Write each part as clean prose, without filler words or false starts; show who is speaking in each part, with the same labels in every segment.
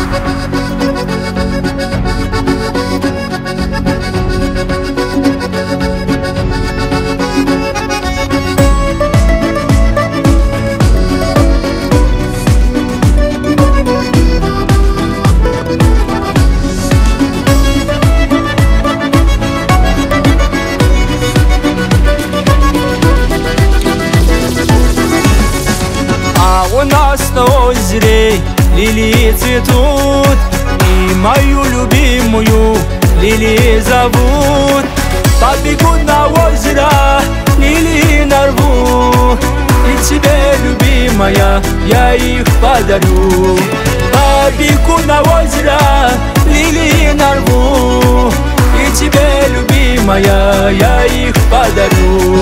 Speaker 1: У нас на озере лилии цветут, и мою любимую лилии зовут. Побегу на озеро, лилии нарву, и тебе, любимая, я их подарю. Побегу на озеро, лилии нарву, и тебе, любимая, я их подарю.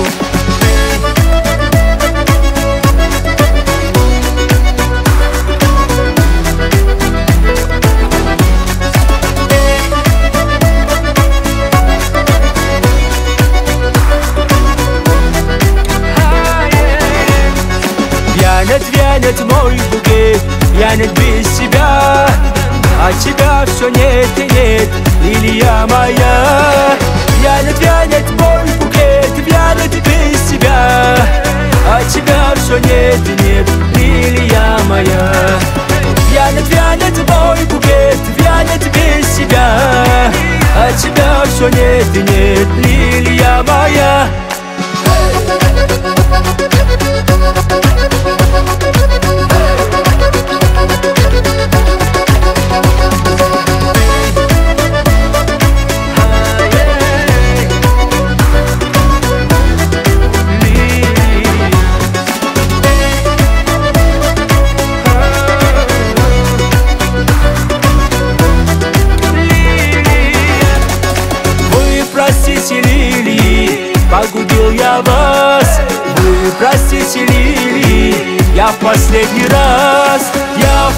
Speaker 1: Вянет мой букет, вянет без тебя, а тебя все нет и нет, лилия моя. Вянет мой букет, вянет без тебя, а тебя все нет и нет, лилия моя. Вянет мой букет, вянет без тебя, а тебя все нет и нет, лилия моя. Погубил я вас, вы простите, лилии, я в последний раз, я в